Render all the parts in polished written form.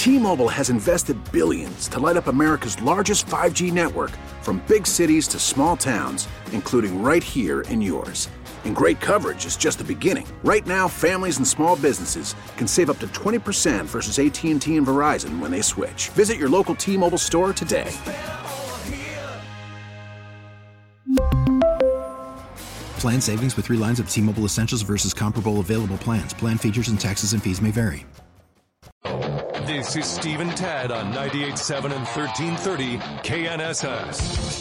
T-Mobile has invested billions to light up America's largest 5G network, from big cities to small towns, including right here in yours. And great coverage is just the beginning. Right now, families and small businesses can save up to 20% versus AT&T and Verizon when they switch. Visit your local T-Mobile store today. Plan savings with 3 lines of T-Mobile Essentials versus comparable available plans. Plan features and taxes and fees may vary. This is Steve and Tad on 98.7 and 1330 KNSS.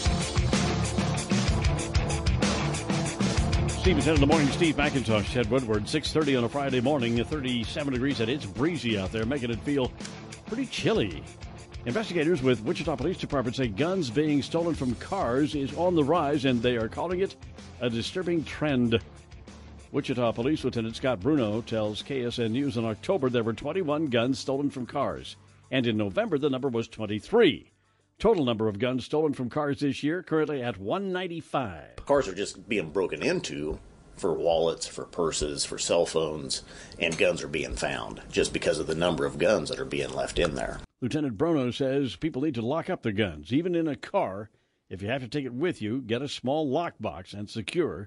Steve and Ted in the morning. Steve McIntosh, Ted Woodward, 6:30 on a Friday morning, 37 degrees, and it's breezy out there, making it feel pretty chilly. Investigators with Wichita Police Department say guns being stolen from cars is on the rise, and they are calling it a disturbing trend. Wichita Police Lieutenant Scott Bruno tells KSN News in October there were 21 guns stolen from cars, and in November the number was 23. Total number of guns stolen from cars this year currently at 195. Cars are just being broken into for wallets, for purses, for cell phones, and guns are being found just because of the number of guns that are being left in there. Lieutenant Bruno says people need to lock up their guns, even in a car. If you have to take it with you, get a small lockbox and secure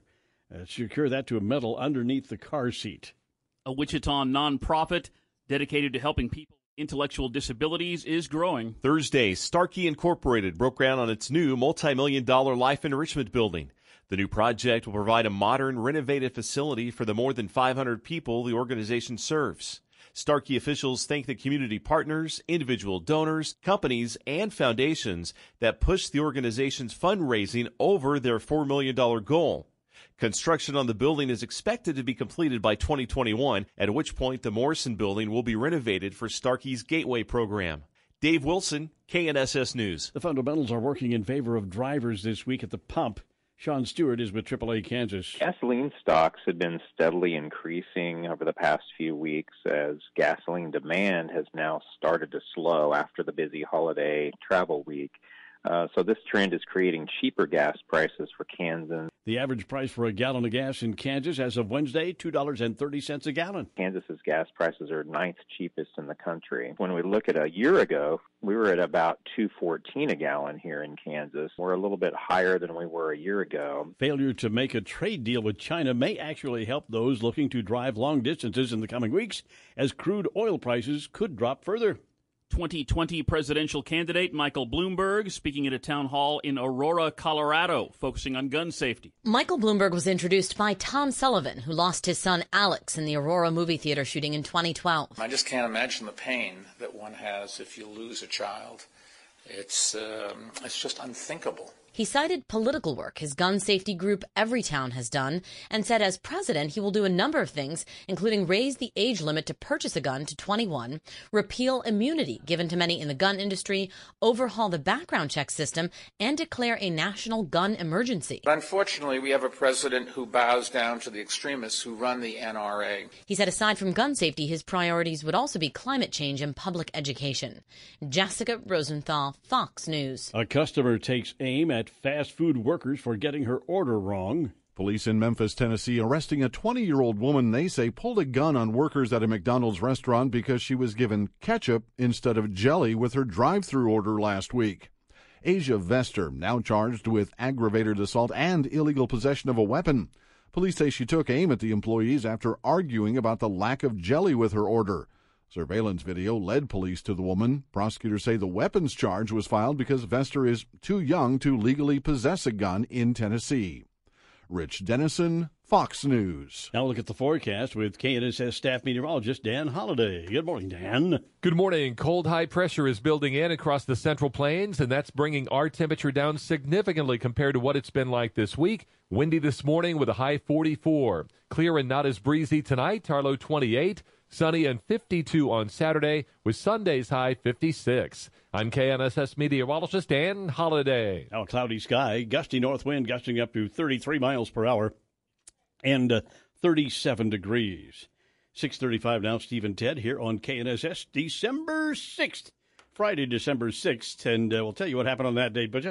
that to a metal underneath the car seat. A Wichita nonprofit dedicated to helping people with intellectual disabilities is growing. Thursday, Starkey Incorporated broke ground on its new multi-million-dollar life enrichment building. The new project will provide a modern, renovated facility for the more than 500 people the organization serves. Starkey officials thank the community partners, individual donors, companies, and foundations that pushed the organization's fundraising over their $4 million goal. Construction on the building is expected to be completed by 2021, at which point the Morrison Building will be renovated for Starkey's Gateway program. Dave Wilson, KNSS News. The fundamentals are working in favor of drivers this week at the pump. Sean Stewart is with AAA Kansas. Gasoline stocks have been steadily increasing over the past few weeks as gasoline demand has now started to slow after the busy holiday travel week. So this trend is creating cheaper gas prices for Kansans. The average price for a gallon of gas in Kansas as of Wednesday, $2.30 a gallon. Kansas's gas prices are 9th cheapest in the country. When we look at a year ago, we were at about $2.14 a gallon here in Kansas. We're a little bit higher than we were a year ago. Failure to make a trade deal with China may actually help those looking to drive long distances in the coming weeks, as crude oil prices could drop further. 2020 presidential candidate Michael Bloomberg speaking at a town hall in Aurora, Colorado, focusing on gun safety. Michael Bloomberg was introduced by Tom Sullivan, who lost his son Alex in the Aurora movie theater shooting in 2012. I just can't imagine the pain that one has if you lose a child. It's just unthinkable. He cited political work his gun safety group Everytown has done and said as president he will do a number of things, including raise the age limit to purchase a gun to 21, repeal immunity given to many in the gun industry, overhaul the background check system, and declare a national gun emergency. But unfortunately, we have a president who bows down to the extremists who run the NRA. He said aside from gun safety, his priorities would also be climate change and public education. Jessica Rosenthal, Fox News. A customer takes aim at fast food workers for getting her order wrong. Police in Memphis, Tennessee, arresting a 20-year-old woman they say pulled a gun on workers at a McDonald's restaurant because she was given ketchup instead of jelly with her drive-thru order last week. Asia Vester, now charged with aggravated assault and illegal possession of a weapon. Police say she took aim at the employees after arguing about the lack of jelly with her order. Surveillance video led police to the woman. Prosecutors say the weapons charge was filed because Vester is too young to legally possess a gun in Tennessee. Rich Dennison, Fox News. Now look at the forecast with KNSS staff meteorologist Dan Holliday. Good morning, Dan. Good morning. Cold high pressure is building in across the Central Plains, and that's bringing our temperature down significantly compared to what it's been like this week. Windy this morning with a high 44. Clear and not as breezy tonight, our low 28. Sunny and 52 on Saturday, with Sunday's high 56. I'm KNSS meteorologist Dan Holliday. Now a cloudy sky, gusty north wind gusting up to 33 miles per hour and 37 degrees. 6:35 now, Steve and Ted here on KNSS, December 6th, Friday, December 6th. And we'll tell you what happened on that day, but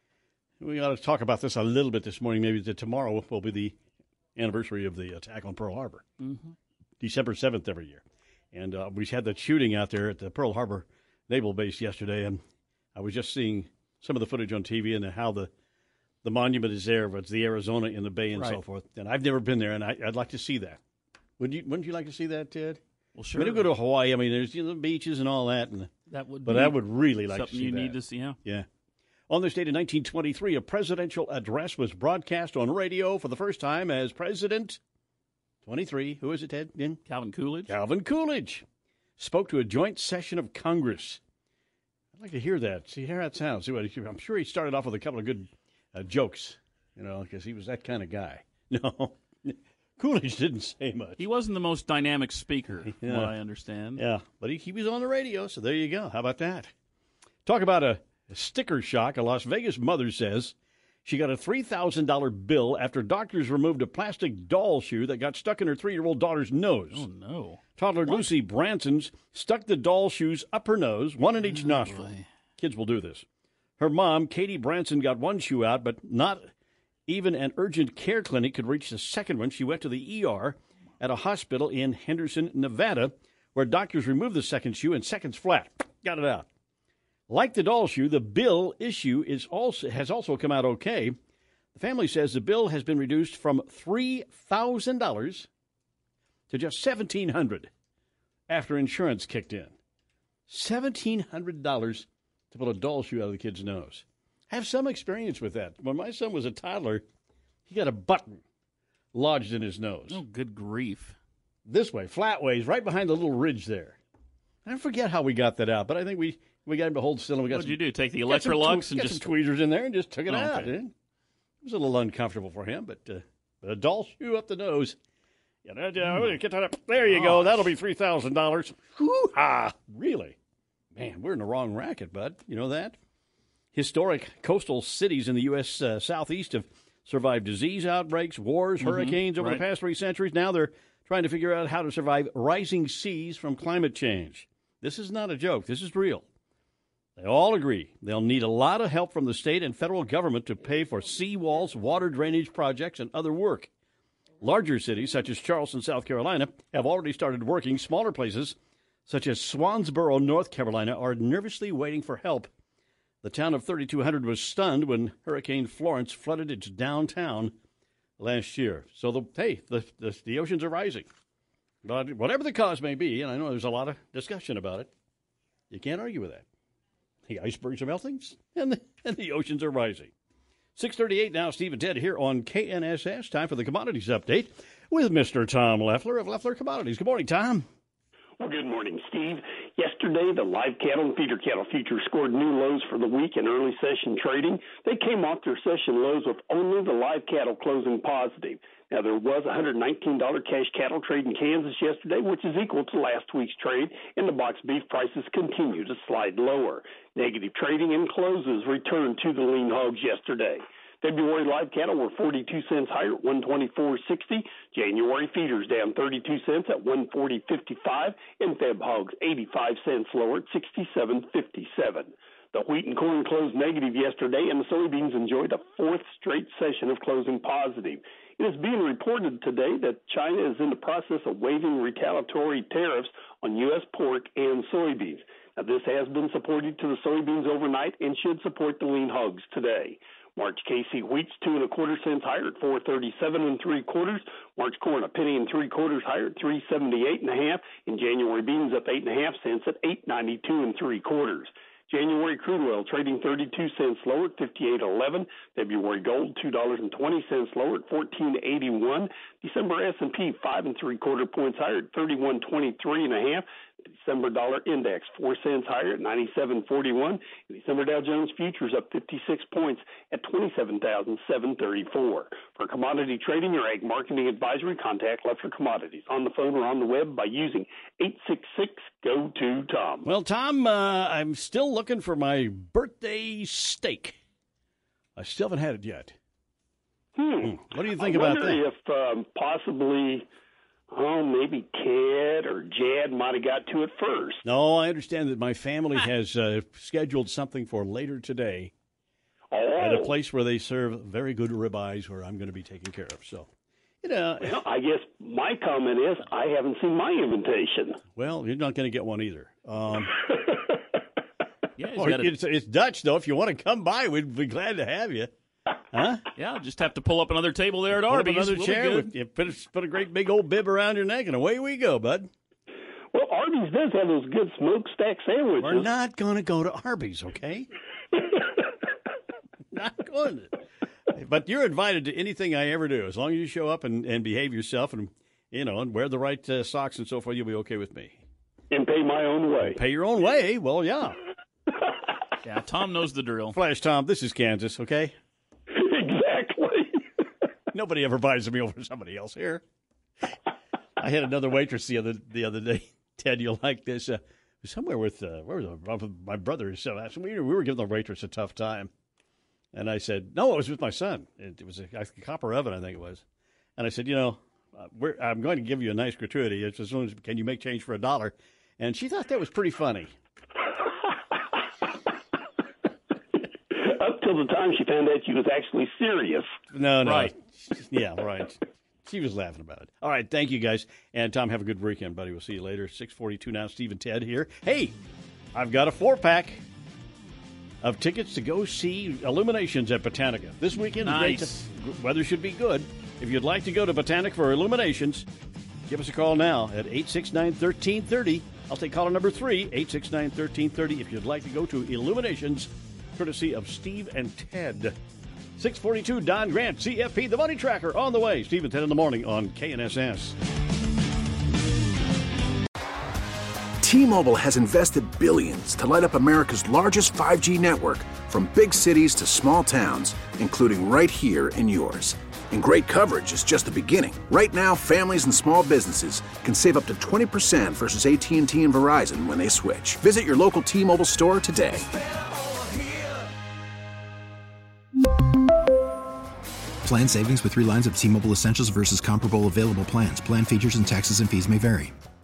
we ought to talk about this a little bit this morning. Maybe tomorrow will be the anniversary of the attack on Pearl Harbor. Mm-hmm. December 7th every year. And we had that shooting out there at the Pearl Harbor naval base yesterday, and I was just seeing some of the footage on TV and how the monument is there. It's the Arizona in the bay and so forth. And I've never been there, and I'd like to see that. Wouldn't you like to see that, Ted? Well, sure. I mean, to go to Hawaii. I mean, there's the beaches and all that, and that would really like to see something you that. need to see. Yeah. On this date in 1923, a presidential address was broadcast on radio for the first time as President 23. Who is it, Ted? Calvin Coolidge. Calvin Coolidge spoke to a joint session of Congress. I'd like to hear that. See how that sounds. I'm sure he started off with a couple of good jokes, because he was that kind of guy. No, Coolidge didn't say much. He wasn't the most dynamic speaker, from what I understand. Yeah, but he was on the radio, so there you go. How about that? Talk about a sticker shock. A Las Vegas mother says she got a $3,000 bill after doctors removed a plastic doll shoe that got stuck in her 3-year-old daughter's nose. Oh, no. Toddler Lucy Branson's stuck the doll shoes up her nose, one in each nostril. Boy. Kids will do this. Her mom, Katie Branson, got one shoe out, but not even an urgent care clinic could reach the second one. She went to the ER at a hospital in Henderson, Nevada, where doctors removed the second shoe in seconds flat. Got it out. Like the doll shoe, the bill issue has also come out okay. The family says the bill has been reduced from $3,000 to just $1,700 after insurance kicked in. $1,700 to pull a doll shoe out of the kid's nose. I have some experience with that. When my son was a toddler, he got a button lodged in his nose. Oh, good grief. This way, flat ways, right behind the little ridge there. I forget how we got that out, but I think we got him to hold still. And what did you do? Take the Electrolux and just some tweezers in there and just took it out. Okay. It was a little uncomfortable for him, but a doll shoe up the nose. Get that up. There you go. That'll be $3,000. Hoo-ha! Really? Man, we're in the wrong racket, bud. You know that? Historic coastal cities in the U.S. Southeast have survived disease outbreaks, wars, hurricanes over the past 3 centuries. Now they're trying to figure out how to survive rising seas from climate change. This is not a joke. This is real. They all agree they'll need a lot of help from the state and federal government to pay for seawalls, water drainage projects, and other work. Larger cities, such as Charleston, South Carolina, have already started working. Smaller places, such as Swansboro, North Carolina, are nervously waiting for help. The town of 3,200 was stunned when Hurricane Florence flooded its downtown last year. So, the oceans are rising. But whatever the cause may be, and I know there's a lot of discussion about it, you can't argue with that. The icebergs are melting, and the oceans are rising. 6:38 now, Steve and Ted here on KNSS. Time for the Commodities Update with Mr. Tom Leffler of Leffler Commodities. Good morning, Tom. Well, good morning, Steve. Yesterday, the live cattle and feeder cattle futures scored new lows for the week in early session trading. They came off their session lows with only the live cattle closing positive. Now, there was a $119 cash cattle trade in Kansas yesterday, which is equal to last week's trade, and the box beef prices continue to slide lower. Negative trading and closes returned to the lean hogs yesterday. February live cattle were 42 cents higher at 124.60. January feeders down 32 cents at 140.55, and Feb hogs 85 cents lower at 67.57. The wheat and corn closed negative yesterday, and the soybeans enjoyed a fourth straight session of closing positive. It is being reported today that China is in the process of waiving retaliatory tariffs on U.S. pork and soybeans. Now, this has been supported to the soybeans overnight and should support the lean hogs today. March KC wheat's 2 1/4 cents higher at 4.37 3/4. March corn a penny and 3/4 higher at 3.78 1/2, and January beans up 8 1/2 cents at 8.92 3/4. January crude oil trading 32 cents lower at 58.11. February gold $2.20 lower at 14.81. December S&P 5 3/4 points higher at 31.23 1/2. December dollar index 4 cents higher at 97.41. December Dow Jones futures up 56 points at 27,734. For commodity trading or ag marketing advisory, contact Leffler Commodities on the phone or on the web by using 866-GO-TO-TOM. Well, Tom, I'm still looking for my birthday steak. I still haven't had it yet. What do you think about that? I wonder if possibly... maybe Ted or Jad might have got to it first. No, I understand that my family has scheduled something for later today at a place where they serve very good ribeyes where I'm going to be taken care of. So, Well, I guess my comment is I haven't seen my invitation. Well, you're not going to get one either. Yeah, it's Dutch, though. If you want to come by, we'd be glad to have you. Huh? Yeah, just have to pull up another table there at Arby's. Another chair. Put a great big old bib around your neck, and away we go, bud. Well, Arby's does have those good smokestack sandwiches. We're not going to go to Arby's, okay? Not going to. But you're invited to anything I ever do. As long as you show up and behave yourself and, and wear the right socks and so forth, you'll be okay with me. And pay my own way. Pay your own way? Well, yeah. Yeah, Tom knows the drill. Flash Tom, this is Kansas, okay? Exactly. Nobody ever buys me over somebody else here. I had another waitress the other day. Ted, you'll like this. Somewhere with where was it? My brother. So we were giving the waitress a tough time. And I said, no, it was with my son. It was a copper oven, I think it was. And I said, I'm going to give you a nice gratuity. It's as soon as, can you make change for $1? And she thought that was pretty funny. Up till the time she found out she was actually serious. No. Right. Yeah, right. She was laughing about it. All right, thank you, guys. And, Tom, have a good weekend, buddy. We'll see you later. 6:42 now, Steve and Ted here. Hey, I've got a 4-pack of tickets to go see Illuminations at Botanica. This weekend, nice. Weather should be good. If you'd like to go to Botanica for Illuminations, give us a call now at 869-1330. I'll take caller number 3, 869-1330, if you'd like to go to Illuminations, courtesy of Steve and Ted. 642 Don Grant, CFP, the Money Tracker, on the way. Steve and Ted in the morning on KNSS. T-Mobile has invested billions to light up America's largest 5G network, from big cities to small towns, including right here in yours. And great coverage is just the beginning. Right now, families and small businesses can save up to 20% versus AT&T and Verizon when they switch. Visit your local T-Mobile store today. Plan savings with 3 lines of T-Mobile Essentials versus comparable available plans. Plan features and taxes and fees may vary.